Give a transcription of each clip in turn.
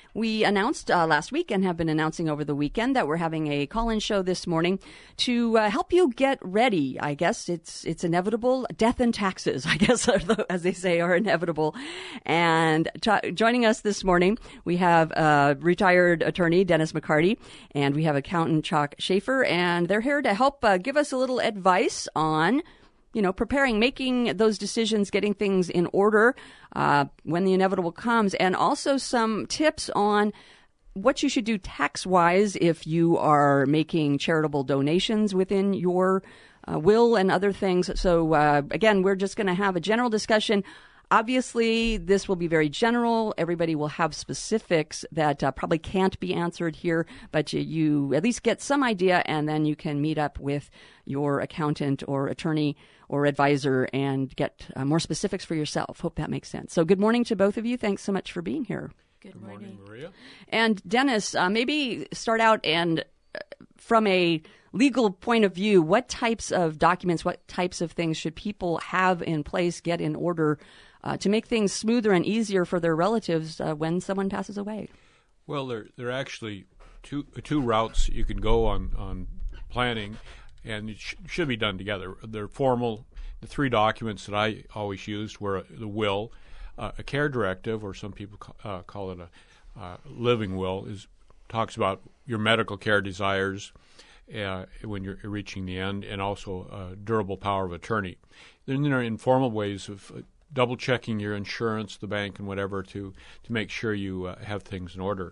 We announced last week and have been announcing over the weekend that we're having a call-in show this morning to help you get ready. I guess it's inevitable. Death and taxes, I guess, as they say, are inevitable. And joining us this morning, we have retired attorney Dennis McCarty, and we have accountant Chuck Schaefer, and they're here to help give us a little advice on preparing, making those decisions, getting things in order when the inevitable comes, and also some tips on what you should do tax-wise if you are making charitable donations within your will and other things. So, again, we're just going to have a general discussion. Obviously, this will be very general. Everybody will have specifics that probably can't be answered here, but you at least get some idea, and then you can meet up with your accountant or attorney or advisor and get more specifics for yourself. Hope that makes sense. So good morning to both of you. Thanks so much for being here. Good morning, Maria. And Dennis, maybe start out and from a legal point of view, what types of documents, what types of things should people have in place, get in order to make things smoother and easier for their relatives when someone passes away? Well, there are actually two routes you can go on planning, and it should be done together. They're formal. The three documents that I always used were the will, a care directive, or some people call it a living will, talks about your medical care desires when you're reaching the end, and also a durable power of attorney. Then there are informal ways of double-checking your insurance, the bank, and whatever to make sure you have things in order.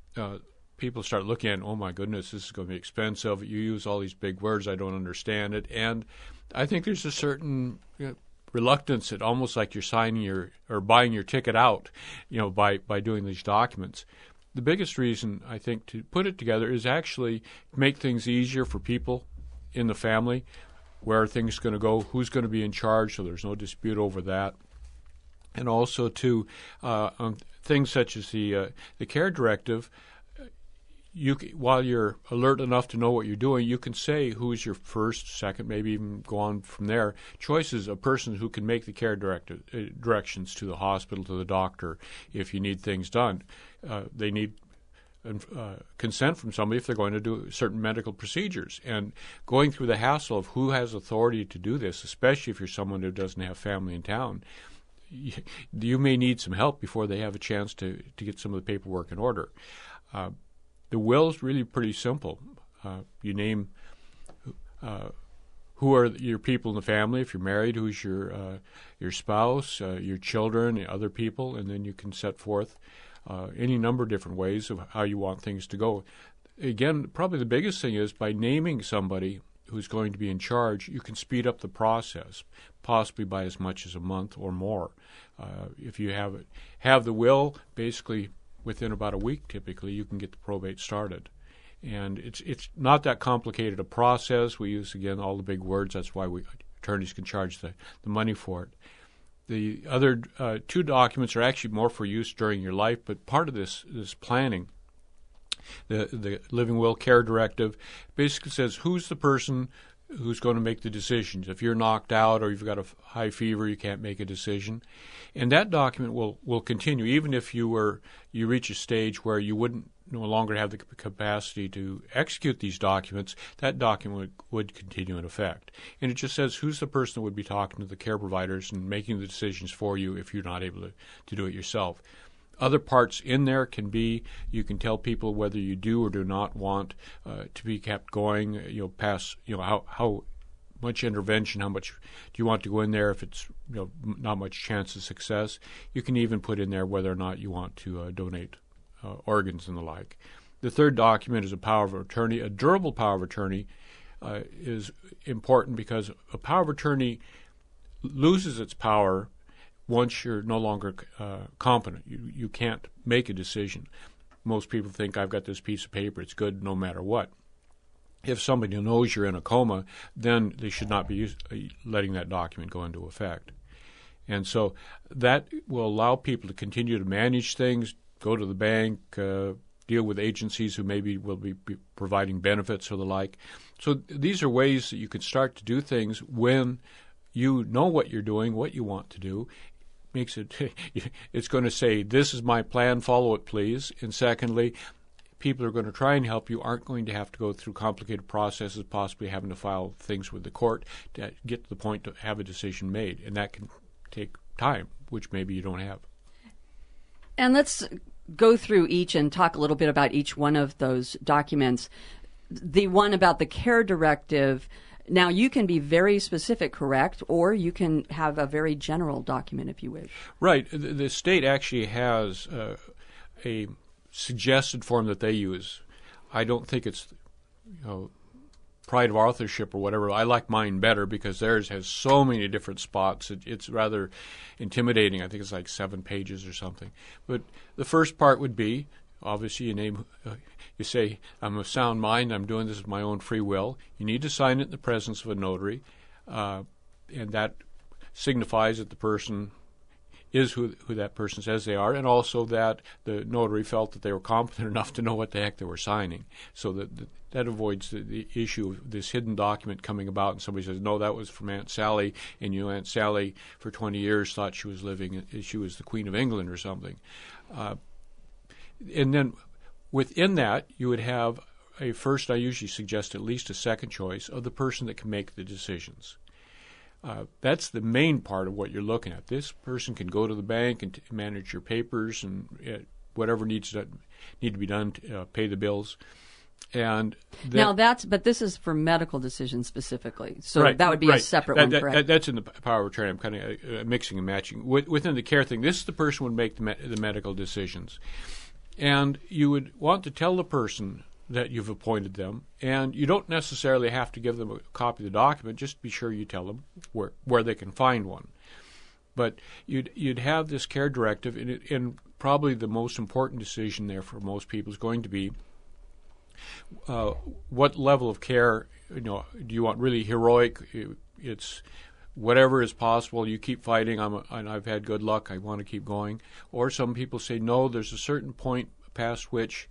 People start looking at, oh, my goodness, this is going to be expensive. You use all these big words. I don't understand it. And I think there's a certain reluctance at almost like you're signing or buying your ticket out, by doing these documents. The biggest reason, I think, to put it together is actually make things easier for people in the family. Where are things going to go? Who's going to be in charge? So there's no dispute over that. And also, too, on things such as the care directive, while you're alert enough to know what you're doing, you can say who's your first, second, maybe even go on from there. Choices a person who can make the care directions to the hospital, to the doctor, if you need things done. They need consent from somebody if they're going to do certain medical procedures. And going through the hassle of who has authority to do this, especially if you're someone who doesn't have family in town, you may need some help before they have a chance to get some of the paperwork in order. The will is really pretty simple. You name who are your people in the family. If you're married, who's your spouse, your children, other people, and then you can set forth any number of different ways of how you want things to go. Again, probably the biggest thing is by naming somebody who's going to be in charge, you can speed up the process, possibly by as much as a month or more. If you have the will, basically within about a week, typically, you can get the probate started. And it's not that complicated a process. We use, again, all the big words. That's why attorneys can charge the money for it. The other two documents are actually more for use during your life, but part of this planning, the Living Will Care Directive, basically says who's the person who's going to make the decisions. If you're knocked out or you've got a high fever, you can't make a decision. And that document will continue, even if you reach a stage where you wouldn't no longer have the capacity to execute these documents, that document would continue in effect. And it just says who's the person that would be talking to the care providers and making the decisions for you if you're not able to do it yourself. Other parts in there can be, you can tell people whether you do or do not want to be kept going, past, how much intervention, how much do you want to go in there if it's, not much chance of success. You can even put in there whether or not you want to donate organs and the like. The third document is a power of attorney. A durable power of attorney is important because a power of attorney loses its power once you're no longer competent. You can't make a decision. Most people think, I've got this piece of paper, it's good no matter what. If somebody knows you're in a coma, then they should not be letting that document go into effect. And so that will allow people to continue to manage things, go to the bank, deal with agencies who maybe will be providing benefits or the like. So these are ways that you can start to do things when you know what you're doing, what you want to do, makes it, it's going to say, this is my plan, follow it, please. And secondly, people who are going to try and help you aren't going to have to go through complicated processes, possibly having to file things with the court to get to the point to have a decision made. And that can take time, which maybe you don't have. And let's go through each and talk a little bit about each one of those documents. The one about the care directive, now you can be very specific, correct? Or you can have a very general document if you wish. Right. The state actually has a suggested form that they use. I don't think it's, pride of authorship or whatever. I like mine better because theirs has so many different spots. It's rather intimidating. I think it's like 7 pages or something. But the first part would be, obviously, you say, I'm of sound mind, I'm doing this of my own free will. You need to sign it in the presence of a notary, and that signifies that the person is who that person says they are, and also that the notary felt that they were competent enough to know what the heck they were signing. So that avoids the issue of this hidden document coming about, and somebody says, no, that was from Aunt Sally, and Aunt Sally for 20 years thought she was the Queen of England or something. And then within that, you would have a first, I usually suggest at least a second choice of the person that can make the decisions. That's the main part of what you're looking at. This person can go to the bank and manage your papers and whatever needs to be done to pay the bills. And but this is for medical decisions specifically. So that would be a separate one, correct? That's in the power of attorney. I'm kind of mixing and matching. Within the care thing, this is the person who would make the medical decisions. And you would want to tell the person that you've appointed them, and you don't necessarily have to give them a copy of the document. Just be sure you tell them where they can find one. But you'd have this care directive, and probably the most important decision there for most people is going to be what level of care. Do you want really heroic? It's whatever is possible. You keep fighting. And I've had good luck. I want to keep going. Or some people say no. There's a certain point past which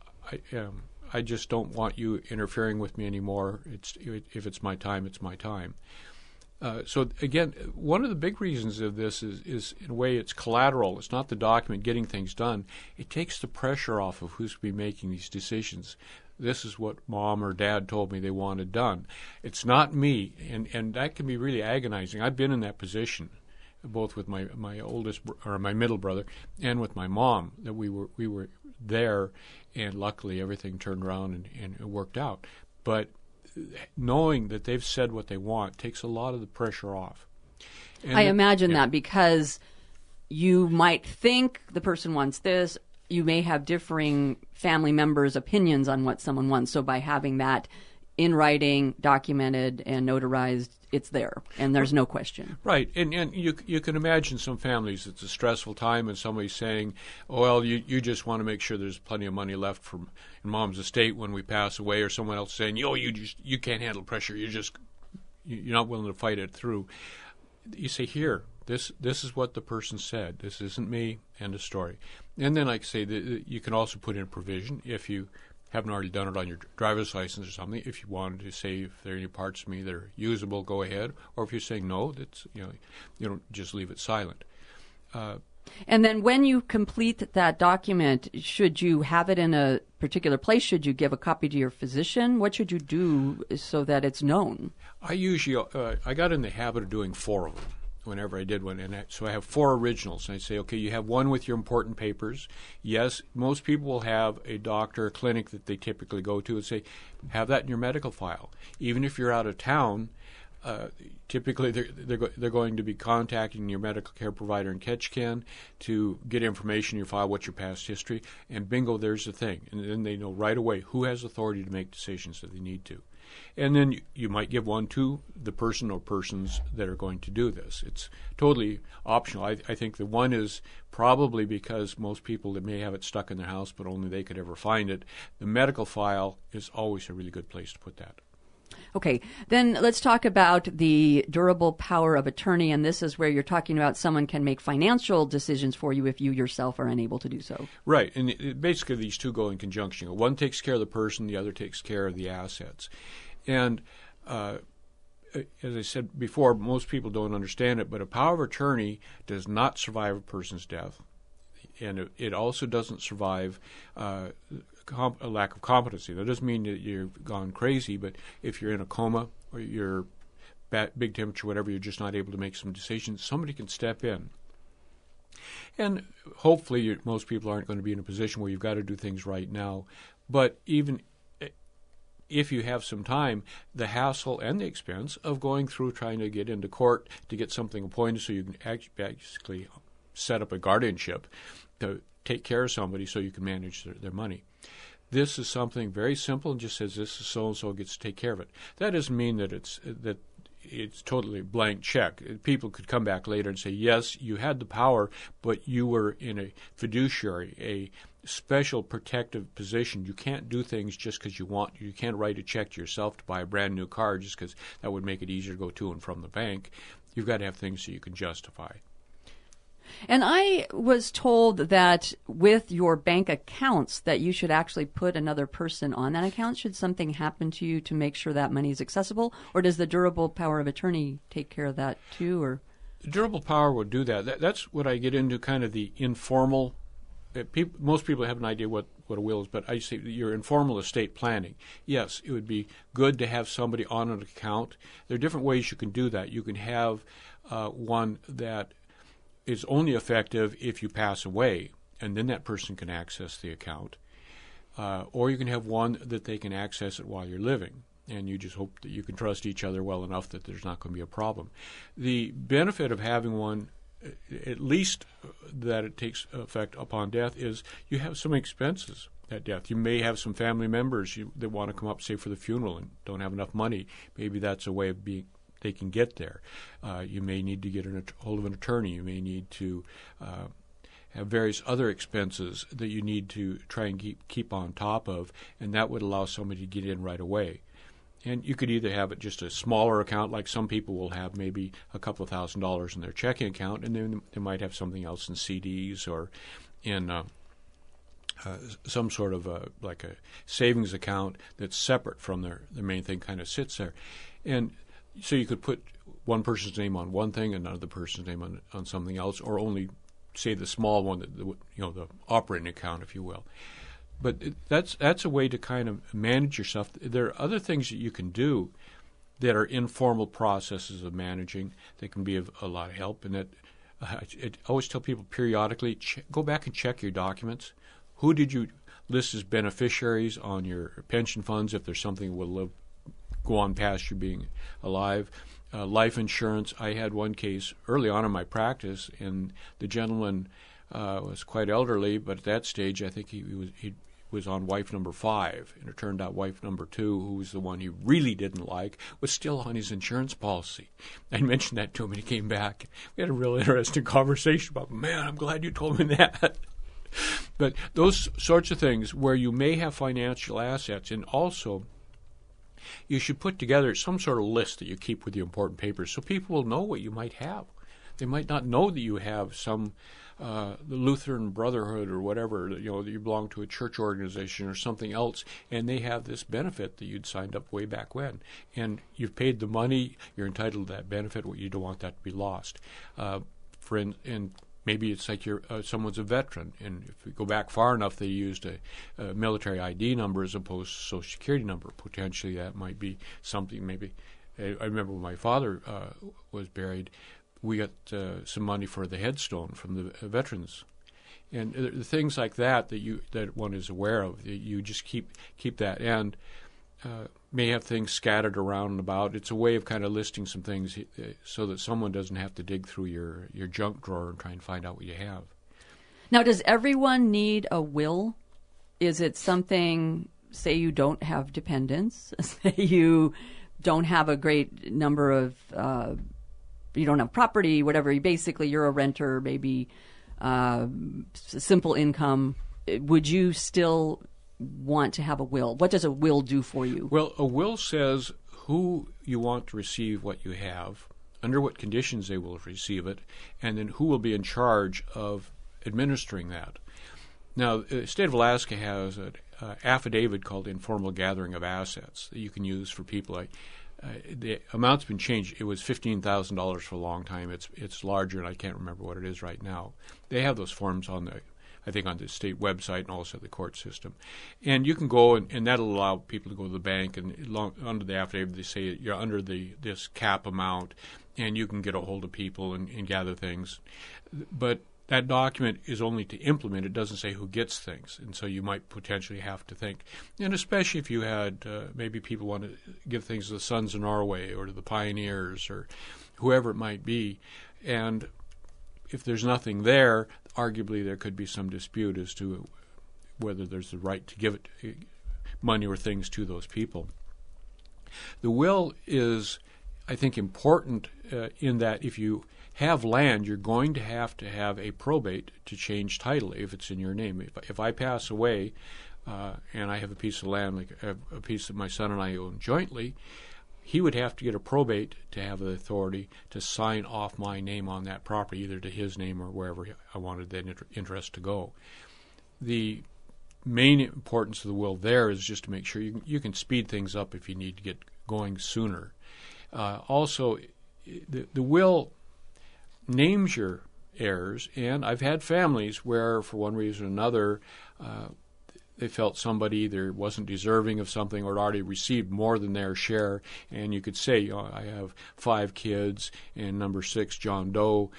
I just don't want you interfering with me anymore. If it's my time, it's my time. So again, one of the big reasons of this is in a way it's collateral. It's not the document getting things done. It takes the pressure off of who's to be making these decisions. This is what mom or dad told me they wanted done. It's not me, and that can be really agonizing. I've been in that position, both with my oldest or my middle brother and with my mom. That we were there, and luckily everything turned around and it worked out. But knowing that they've said what they want takes a lot of the pressure off. And I imagine that because you might think the person wants this. You may have differing family members' opinions on what someone wants. So by having that in writing, documented, and notarized, it's there, and there's no question. Right, and you can imagine some families, it's a stressful time, and somebody's saying, oh, well, you just want to make sure there's plenty of money left in mom's estate when we pass away, or someone else saying, you can't handle pressure, you're not willing to fight it through. You say, here, this is what the person said. This isn't me, end of story. And then, like I say, you can also put in a provision if you haven't already done it on your driver's license or something. If you wanted to say if there are any parts of me that are usable, go ahead. Or if you're saying no, that's you don't just leave it silent. And then when you complete that document, should you have it in a particular place? Should you give a copy to your physician? What should you do so that it's known? I usually I got in the habit of doing 4 of them whenever I did one. And so I have 4 originals. And I say, okay, you have one with your important papers. Yes, most people will have a doctor, a clinic that they typically go to and say, have that in your medical file. Even if you're out of town, typically they're going to be contacting your medical care provider in Ketchikan to get information in your file, what's your past history, and bingo, there's the thing. And then they know right away who has authority to make decisions that they need to. And then you might give one to the person or persons that are going to do this. It's totally optional. I think the one is probably because most people that may have it stuck in their house, but only they could ever find it. The medical file is always a really good place to put that. Okay, then let's talk about the durable power of attorney, and this is where you're talking about someone can make financial decisions for you if you yourself are unable to do so. Right, and basically these two go in conjunction. One takes care of the person, the other takes care of the assets. And as I said before, most people don't understand it, but a power of attorney does not survive a person's death. And it also doesn't survive a lack of competency. That doesn't mean that you've gone crazy, but if you're in a coma or you're big temperature, whatever, you're just not able to make some decisions, somebody can step in. And hopefully most people aren't going to be in a position where you've got to do things right now. But even if you have some time, the hassle and the expense of going through trying to get into court to get something appointed so you can basically set up a guardianship to take care of somebody so you can manage their money. This is something very simple and just says this is so-and-so gets to take care of it. That doesn't mean that it's totally blank check. People could come back later and say, yes, you had the power, but you were in a fiduciary, a special protective position. You can't do things just because you want. You can't write a check to yourself to buy a brand new car just because that would make it easier to go to and from the bank. You've got to have things that you can justify. And I was told that with your bank accounts that you should actually put another person on that account should something happen to you to make sure that money is accessible, or does the durable power of attorney take care of that too? Or the durable power would do that. That's what I get into, kind of the informal. Most people have an idea what a will is, but I say your informal estate planning. Yes, it would be good to have somebody on an account. There are different ways you can do that. You can have one that is only effective if you pass away, and then that person can access the account. Or you can have one that they can access it while you're living, and you just hope that you can trust each other well enough that there's not going to be a problem. The benefit of having one, at least that it takes effect upon death, is you have some expenses at death. You may have some family members that want to come up, say, for the funeral and don't have enough money. Maybe that's a way of they can get there. You may need to get a hold of an attorney. You may need to have various other expenses that you need to try and keep on top of, and that would allow somebody to get in right away. And you could either have it just a smaller account, like some people will have maybe a couple of $1,000s in their checking account, and then they might have something else in CDs or in some sort of like a savings account that's separate from their main thing, kind of sits there. And so you could put one person's name on one thing and another person's name on something else, or only say the small one, the operating account, if you will. But that's a way to kind of manage yourself. There are other things that you can do that are informal processes of managing that can be of a lot of help. And that I always tell people periodically, go back and check your documents. Who did you list as beneficiaries on your pension funds, if there's something that will go on past you being alive? Life insurance. I had one case early on in my practice, and the gentleman was quite elderly, but at that stage I think he was on wife number 5, and it turned out wife number 2, who was the one he really didn't like, was still on his insurance policy. I mentioned that to him, and he came back. We had a real interesting conversation about, man, I'm glad you told me that. But those sorts of things where you may have financial assets, and also you should put together some sort of list that you keep with the important papers so people will know what you might have. They might not know that you have some the Lutheran Brotherhood or whatever, that you belong to a church organization or something else, and they have this benefit that you'd signed up way back when. And you've paid the money, you're entitled to that benefit, you don't want that to be lost. And maybe it's like someone's a veteran, and if we go back far enough, they used a military ID number as opposed to Social Security number. Potentially that might be something. Maybe I remember when my father was buried, we got some money for the headstone from the veterans, and the things like that that one is aware of. You just keep that, and may have things scattered around and about. It's a way of kind of listing some things so that someone doesn't have to dig through your junk drawer and try and find out what you have. Now, does everyone need a will? Is it something, say you don't have dependents, say you don't have a great number of, you don't have property, whatever, basically you're a renter, maybe simple income, would you still want to have a will? What does a will do for you? Well, a will says who you want to receive what you have, under what conditions they will receive it, and then who will be in charge of administering that. Now, the state of Alaska has an affidavit called informal gathering of assets that you can use for people. the amount's been changed. It was $15,000 for a long time. It's larger, and I can't remember what it is right now. They have those forms on the state website and also the court system. And you can go, and that'll allow people to go to the bank, and under the affidavit they say you're under this cap amount, and you can get a hold of people and gather things. But that document is only to implement. It doesn't say who gets things, and so you might potentially have to think. And especially if you had maybe people want to give things to the Sons of Norway or to the Pioneers or whoever it might be, and if there's nothing there, arguably there could be some dispute as to whether there's the right to give money or things to those people. The will is, I think, important in that if you have land, you're going to have a probate to change title if it's in your name. If I pass away and I have a piece of land, like a piece that my son and I own jointly, he would have to get a probate to have the authority to sign off my name on that property, either to his name or wherever I wanted that interest to go. The main importance of the will there is just to make sure you can speed things up if you need to get going sooner. Also, the will names your heirs, and I've had families where, for one reason or another, they felt somebody either wasn't deserving of something or had already received more than their share, and you could say, I have 5 kids, and number 6, John Doe,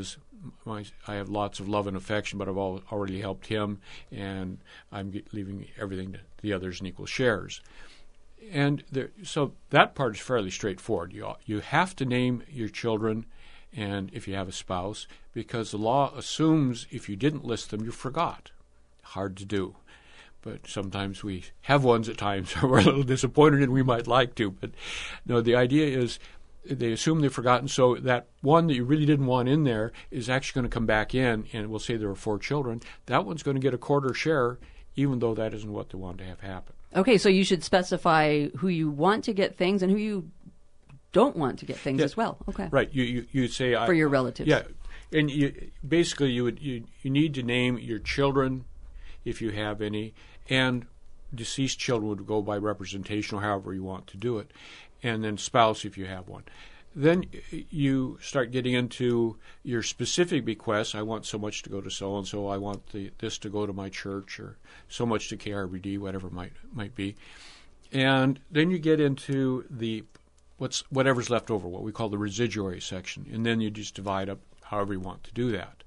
I have lots of love and affection, but I've already helped him, and I'm leaving everything to the others in equal shares. And so that part is fairly straightforward. You have to name your children, and if you have a spouse, because the law assumes if you didn't list them, you forgot. Hard to do. But sometimes we have ones at times where we're a little disappointed and we might like to. But no, the idea is they assume they've forgotten, so that one that you really didn't want in there is actually going to come back in, and we'll say there were 4 children. That one's going to get a quarter share, even though that isn't what they want to have happen. Okay, so you should specify who you want to get things and who you don't want to get things as well. Okay, right. You say for your relatives. Yeah, and you need to name your children if you have any, and deceased children would go by representation or however you want to do it, and then spouse if you have one. Then you start getting into your specific bequests. I want so much to go to so-and-so. I want this to go to my church, or so much to KRBD, whatever it might be. And then you get into whatever's left over, what we call the residuary section, and then you just divide up however you want to do that.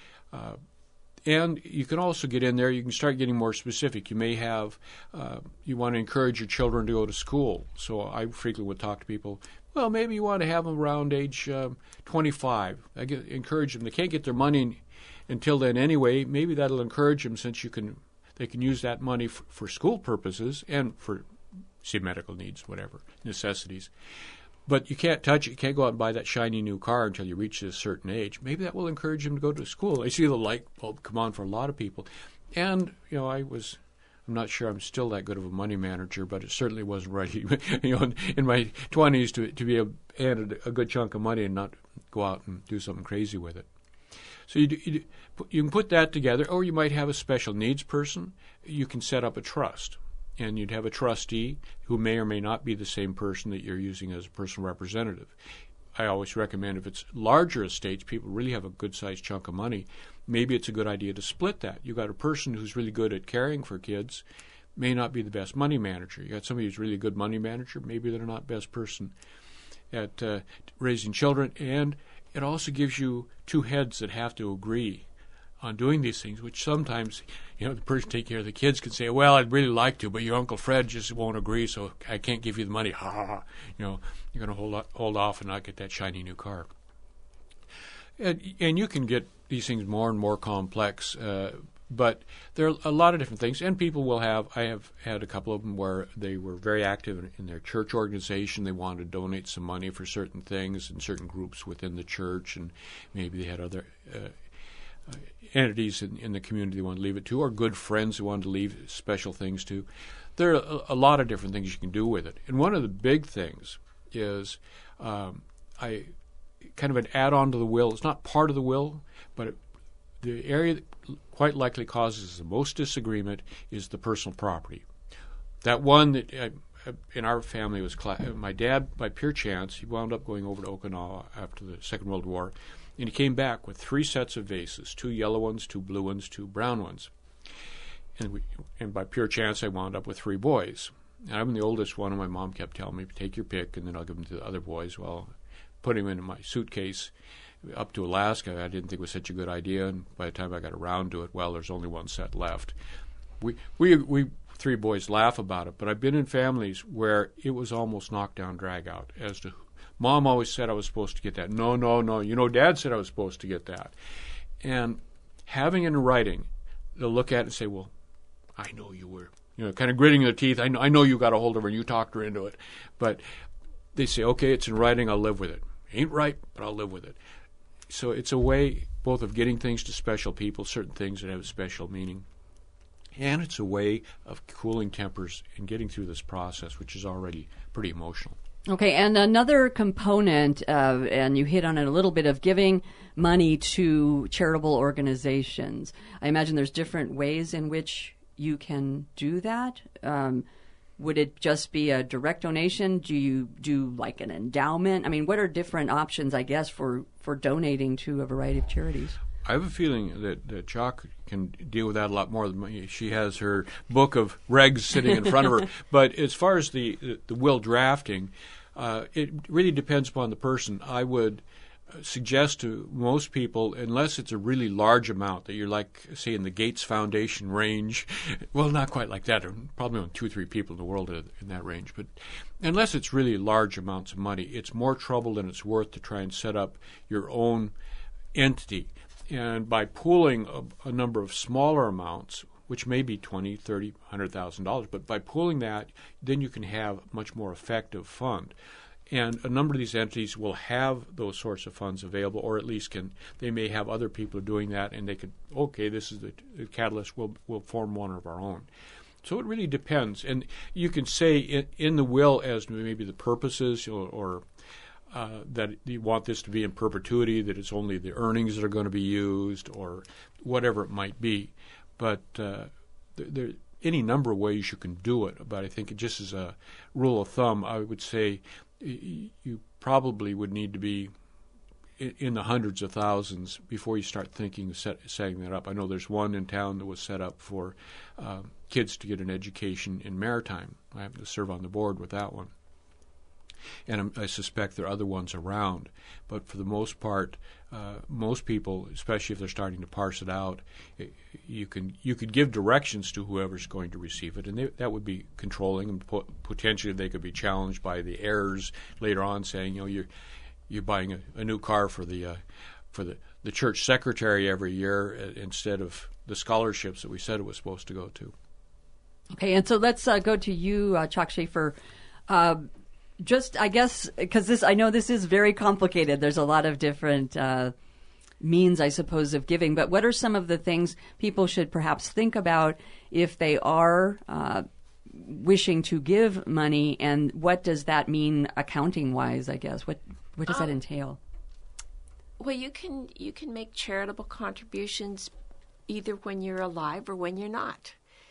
And you can also get in there, you can start getting more specific. You may have, you want to encourage your children to go to school. So I frequently would talk to people, well, maybe you want to have them around age 25. I encourage them. They can't get their money until then anyway. Maybe that'll encourage them, since they can use that money for school purposes and for, say, medical needs, whatever, necessities. But you can't touch it. You can't go out and buy that shiny new car until you reach a certain age. Maybe that will encourage them to go to school. I see the light bulb come on for a lot of people. And, I'm not sure I'm still that good of a money manager, but it certainly wasn't ready, in my 20s to be handed a good chunk of money and not go out and do something crazy with it. So you can put that together, or you might have a special needs person. You can set up a trust. And you'd have a trustee who may or may not be the same person that you're using as a personal representative. I always recommend, if it's larger estates, people really have a good-sized chunk of money, maybe it's a good idea to split that. You've got a person who's really good at caring for kids, may not be the best money manager. You got somebody who's really a good money manager, maybe they're not the best person at raising children. And it also gives you 2 heads that have to agree on doing these things, which sometimes, the person taking care of the kids can say, well, I'd really like to, but your Uncle Fred just won't agree, so I can't give you the money. Ha ha ha. You're going to hold off and not get that shiny new car. And you can get these things more and more complex, but there are a lot of different things, and people will have. I have had a couple of them where they were very active in their church organization. They wanted to donate some money for certain things and certain groups within the church, and maybe they had other entities in the community they want to leave it to, or good friends who want to leave special things to. There are a lot of different things you can do with it. And one of the big things is kind of an add-on to the will. It's not part of the will, but the area that quite likely causes the most disagreement is the personal property. That one that in our family, was my dad, by pure chance, he wound up going over to Okinawa after the Second World War, and he came back with 3 sets of vases, 2 yellow ones, 2 blue ones, 2 brown ones. And by pure chance, I wound up with 3 boys. And I'm the oldest one, and my mom kept telling me, take your pick, and then I'll give them to the other boys. Well, putting them in my suitcase up to Alaska, I didn't think was such a good idea, and by the time I got around to it, well, there's only 1 set left. We 3 boys laugh about it, but I've been in families where it was almost knockdown, drag out as to, Mom always said I was supposed to get that. No, Dad said I was supposed to get that. And having it in writing, they'll look at it and say, well, I know you were, kind of gritting their teeth. I know you got a hold of her and you talked her into it. But they say, okay, it's in writing, I'll live with it. Ain't right, but I'll live with it. So it's a way both of getting things to special people, certain things that have a special meaning, and it's a way of cooling tempers and getting through this process, which is already pretty emotional. Okay, and another component, and you hit on it a little bit, of giving money to charitable organizations. I imagine there's different ways in which you can do that. Would it just be a direct donation? Do you do like an endowment? I mean, what are different options, I guess, for donating to a variety of charities? I have a feeling that Chalk can deal with that a lot more than me. She has her book of regs sitting in front of her. But as far as the will drafting, it really depends upon the person. I would suggest to most people, unless it's a really large amount that you're like, say, in the Gates Foundation range, well, not quite like that, probably only 2 or 3 people in the world in that range, but unless it's really large amounts of money, it's more trouble than it's worth to try and set up your own entity. And by pooling a number of smaller amounts, which may be $20,000, $30,000, $100,000, but by pooling that, then you can have a much more effective fund. And a number of these entities will have those sorts of funds available, or at least they may have other people doing that, and they could, okay, this is the catalyst, we'll form one of our own. So it really depends. And you can say in the will as maybe the purposes or that you want this to be in perpetuity, that it's only the earnings that are going to be used, or whatever it might be. But there are any number of ways you can do it. But I think just as a rule of thumb, I would say you probably would need to be in the hundreds of thousands before you start thinking of setting that up. I know there's one in town that was set up for kids to get an education in maritime. I happen to serve on the board with that one. And I suspect there are other ones around. But for the most part, most people, especially if they're starting to parse it out, you could give directions to whoever's going to receive it, and that would be controlling, and potentially they could be challenged by the heirs later on, saying, you're buying a new car for the church secretary every year instead of the scholarships that we said it was supposed to go to. Okay, and so let's go to you, Chuck Schaefer. Just, I guess, because I know this is very complicated. There's a lot of different means, I suppose, of giving. But what are some of the things people should perhaps think about if they are wishing to give money, and what does that mean accounting-wise, I guess? What does that entail? Well, you can make charitable contributions either when you're alive or when you're not.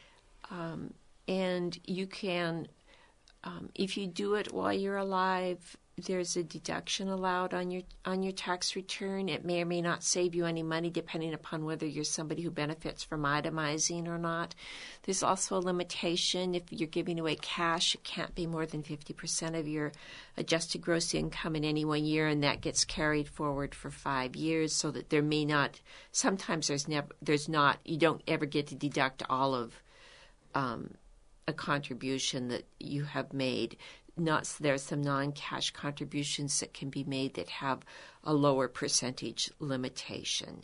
And you can... if you do it while you're alive, there's a deduction allowed on your tax return. It may or may not save you any money depending upon whether you're somebody who benefits from itemizing or not. There's also a limitation. If you're giving away cash, it can't be more than 50% of your adjusted gross income in any one year, and that gets carried forward for 5 years, so that there may not, sometimes you don't ever get to deduct all of a contribution that you have made. There's some non-cash contributions that can be made that have a lower percentage limitation.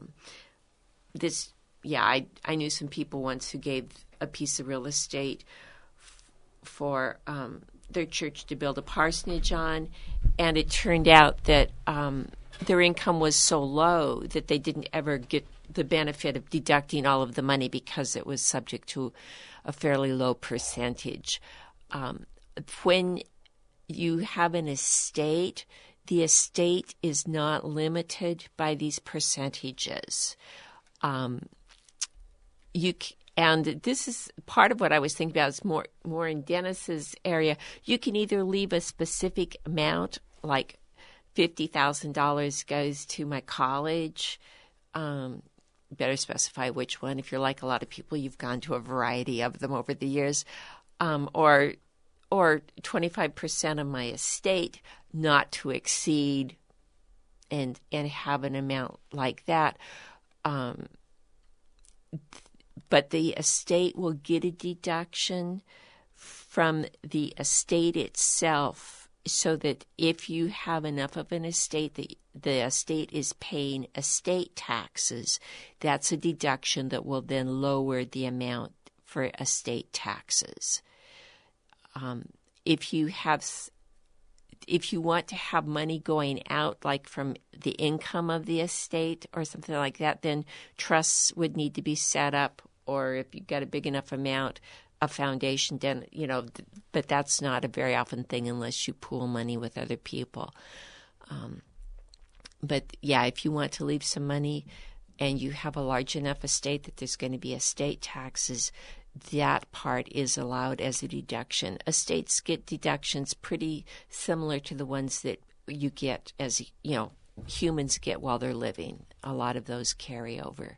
I knew some people once who gave a piece of real estate for their church to build a parsonage on, and it turned out that their income was so low that they didn't ever get the benefit of deducting all of the money because it was subject to a fairly low percentage. When you have an estate, the estate is not limited by these percentages. And this is part of what I was thinking about is more in Dennis's area. You can either leave a specific amount, like $50,000 goes to my college. Better specify which one. If you're like a lot of people, you've gone to a variety of them over the years. Or 25% of my estate, not to exceed, and have an amount like that. But the estate will get a deduction from the estate itself, so that if you have enough of an estate that the estate is paying estate taxes, that's a deduction that will then lower the amount for estate taxes. If you want to have money going out, like from the income of the estate or something like that, then trusts would need to be set up, or if you've got a big enough amount, a foundation, then, but that's not a very often thing unless you pool money with other people. But yeah, if you want to leave some money and you have a large enough estate that there's going to be estate taxes, that part is allowed as a deduction. Estates get deductions pretty similar to the ones that you get as, humans get while they're living. A lot of those carry over.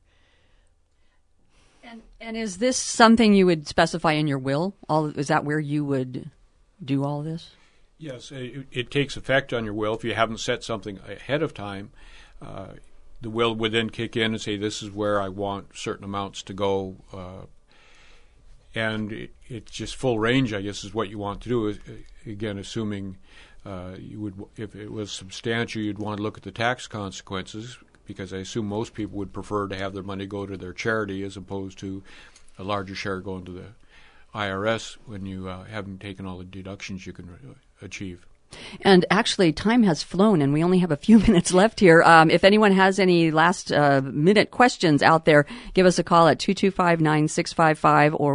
And is this something you would specify in your will? Is that where you would do all this? Yes, it takes effect on your will. If you haven't set something ahead of time, the will would then kick in and say, this is where I want certain amounts to go. And it's just full range, I guess, is what you want to do. Again, assuming you would, if it was substantial, you'd want to look at the tax consequences, because I assume most people would prefer to have their money go to their charity as opposed to a larger share going to the IRS when you haven't taken all the deductions you can achieve. And actually, time has flown, and we only have a few minutes left here. If anyone has any last-minute questions out there, give us a call at 225-9655 or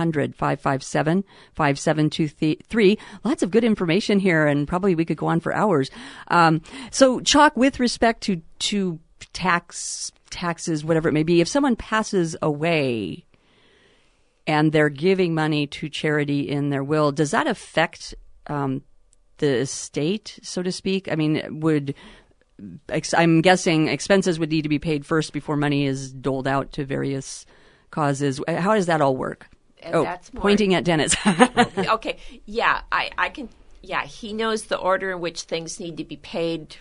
1-800-557-5723. Lots of good information here, and probably we could go on for hours. So, Chalk, with respect to taxes, whatever it may be, if someone passes away and they're giving money to charity in their will, does that affect the estate, so to speak? I mean, I'm guessing expenses would need to be paid first before money is doled out to various causes. How does that all work? That's pointing at Dennis. Okay. Yeah, I can. Yeah, he knows the order in which things need to be paid.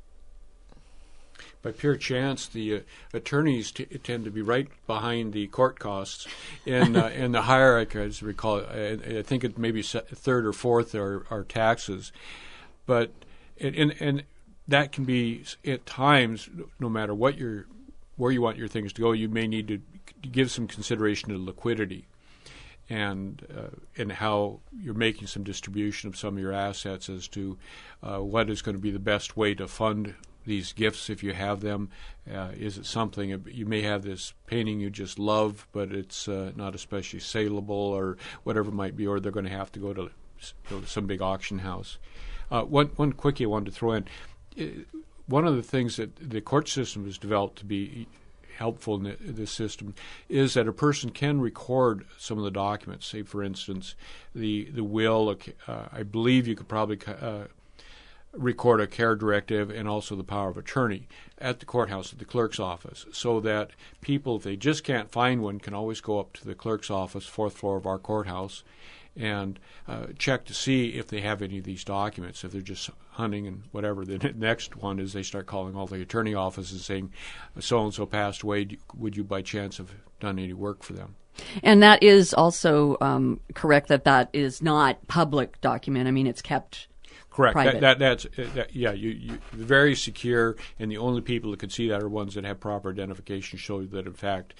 By pure chance, the attorneys tend to be right behind the court costs in the hierarchy, as we call it. I think it maybe third or fourth are taxes, but and that can be at times, no matter where you want your things to go, you may need to give some consideration to liquidity and how you're making some distribution of some of your assets as to what is going to be the best way to fund these gifts if you have them. Is it something, you may have this painting you just love, but it's not especially saleable or whatever it might be, or they're going to have to go to some big auction house. One quickie I wanted to throw in. One of the things that the court system has developed to be helpful in this system is that a person can record some of the documents. Say, for instance, the will, I believe you could probably record a care directive and also the power of attorney at the courthouse, at the clerk's office, so that people, if they just can't find one, can always go up to the clerk's office, fourth floor of our courthouse, and check to see if they have any of these documents. If they're just hunting and whatever, the next one is they start calling all the attorney offices saying, so-and-so passed away, would you by chance have done any work for them? And that is also correct, that is not public document. I mean, it's kept correct. Private. That's you're very secure, and the only people that can see that are ones that have proper identification, show that in fact,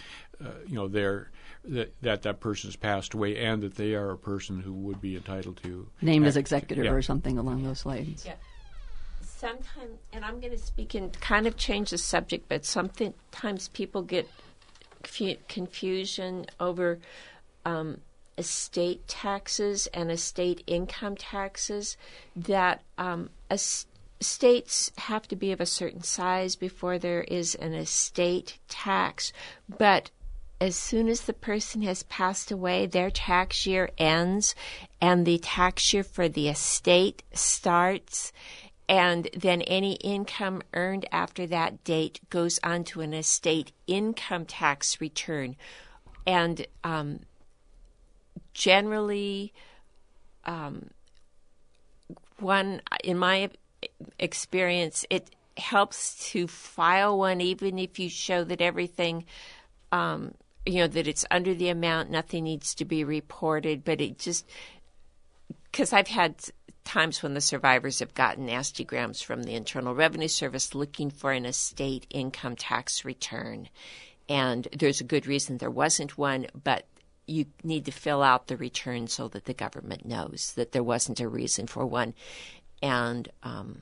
that person has passed away, and that they are a person who would be entitled to named as executive or something along those lines. Yeah. Sometimes, and I'm going to speak and kind of change the subject, but sometimes people get confusion over estate taxes and estate income taxes, that estates have to be of a certain size before there is an estate tax, but as soon as the person has passed away, their tax year ends and the tax year for the estate starts. And then any income earned after that date goes onto an estate income tax return. And generally, in my experience, it helps to file one, even if you show that everything, that it's under the amount, nothing needs to be reported. But it just, because I've had times when the survivors have gotten nastygrams from the Internal Revenue Service looking for an estate income tax return. And there's a good reason there wasn't one, but you need to fill out the return so that the government knows that there wasn't a reason for one. And,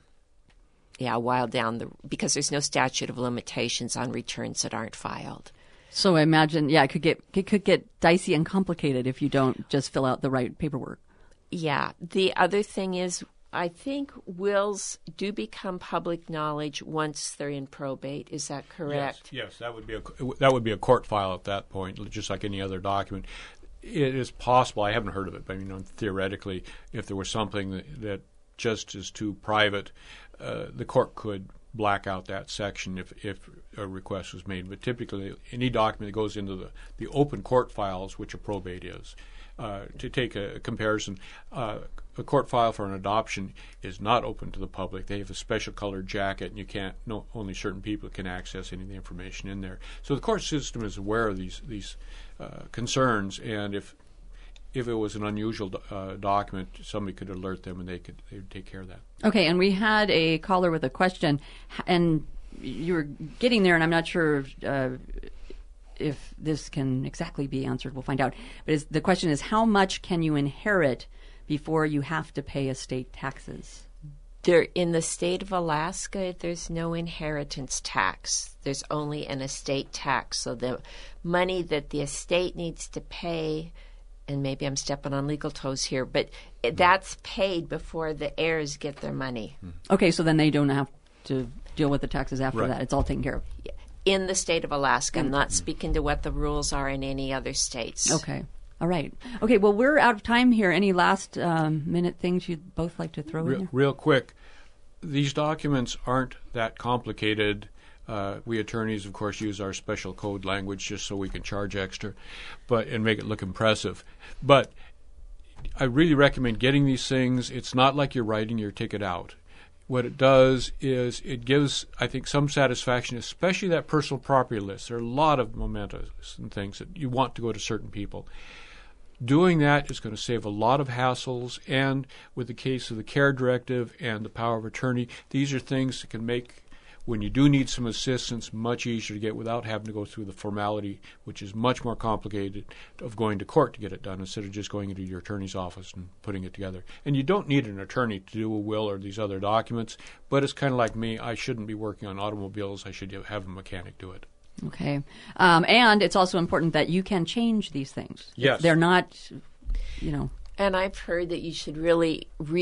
because there's no statute of limitations on returns that aren't filed. So I imagine, it could get dicey and complicated if you don't just fill out the right paperwork. Yeah. The other thing is, I think wills do become public knowledge once they're in probate. Is that correct? Yes, that would be a court file at that point, just like any other document. It is possible. I haven't heard of it, but theoretically, if there was something that just is too private, the court could black out that section if a request was made. But typically, any document that goes into the open court files, which a probate is. To take a comparison, a court file for an adoption is not open to the public. They have a special colored jacket, and only certain people can access any of the information in there. So the court system is aware of these concerns, and if it was an unusual document, somebody could alert them, and they would take care of that. Okay, and we had a caller with a question, and you were getting there, and I'm not sure if this can exactly be answered. We'll find out. But the question is, how much can you inherit before you have to pay estate taxes? In the state of Alaska, there's no inheritance tax. There's only an estate tax. So the money that the estate needs to pay, and maybe I'm stepping on legal toes here, but that's paid before the heirs get their money. Okay, so then they don't have to deal with the taxes after that. It's all taken care of. Yeah. In the state of Alaska. I'm not speaking to what the rules are in any other states. Okay. All right. Okay, well, we're out of time here. Any last minute things you'd both like to throw in there? Real quick, these documents aren't that complicated. We attorneys, of course, use our special code language just so we can charge extra and make it look impressive. But I really recommend getting these things. It's not like you're writing your ticket out. What it does is it gives, I think, some satisfaction, especially that personal property list. There are a lot of mementos and things that you want to go to certain people. Doing that is going to save a lot of hassles, and with the case of the care directive and the power of attorney, these are things that can make, when you do need some assistance, much easier to get without having to go through the formality, which is much more complicated, of going to court to get it done instead of just going into your attorney's office and putting it together. And you don't need an attorney to do a will or these other documents, but it's kind of like me. I shouldn't be working on automobiles. I should have a mechanic do it. Okay. And it's also important that you can change these things. Yes. They're not, And I've heard that you should really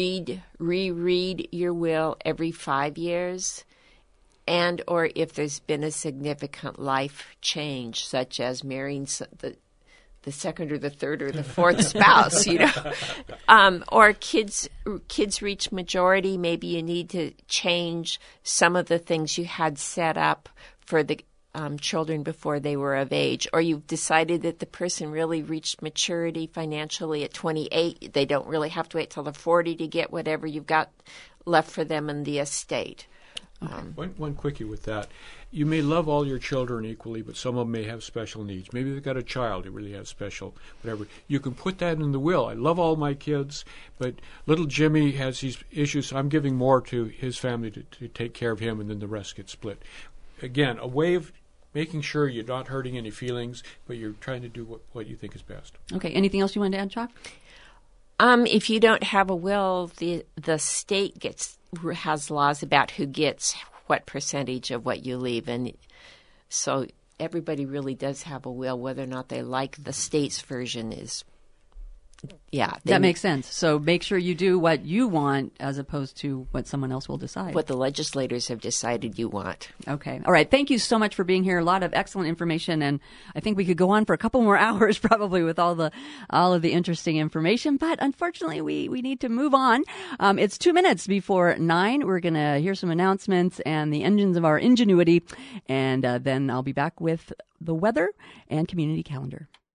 reread your will every 5 years. And or if there's been a significant life change, such as marrying the second or the third or the fourth spouse, or kids reach majority, maybe you need to change some of the things you had set up for the children before they were of age, or you've decided that the person really reached maturity financially at 28. They don't really have to wait till they're 40 to get whatever you've got left for them in the estate. One quickie with that. You may love all your children equally, but some of them may have special needs. Maybe they've got a child who really has special whatever. You can put that in the will. I love all my kids, but little Jimmy has these issues. So I'm giving more to his family to take care of him, and then the rest gets split. Again, a way of making sure you're not hurting any feelings, but you're trying to do what you think is best. Okay. Anything else you want to add, Chuck? If you don't have a will, the state has laws about who gets what percentage of what you leave, and so everybody really does have a will. Whether or not they like the state's version is Yeah. That makes sense. So make sure you do what you want as opposed to what someone else will decide. What the legislators have decided you want. Okay. All right. Thank you so much for being here. A lot of excellent information, and I think we could go on for a couple more hours probably with all of the interesting information. But unfortunately, we need to move on. It's 2 minutes before 9. We're going to hear some announcements and the engines of our ingenuity, and then I'll be back with the weather and community calendar.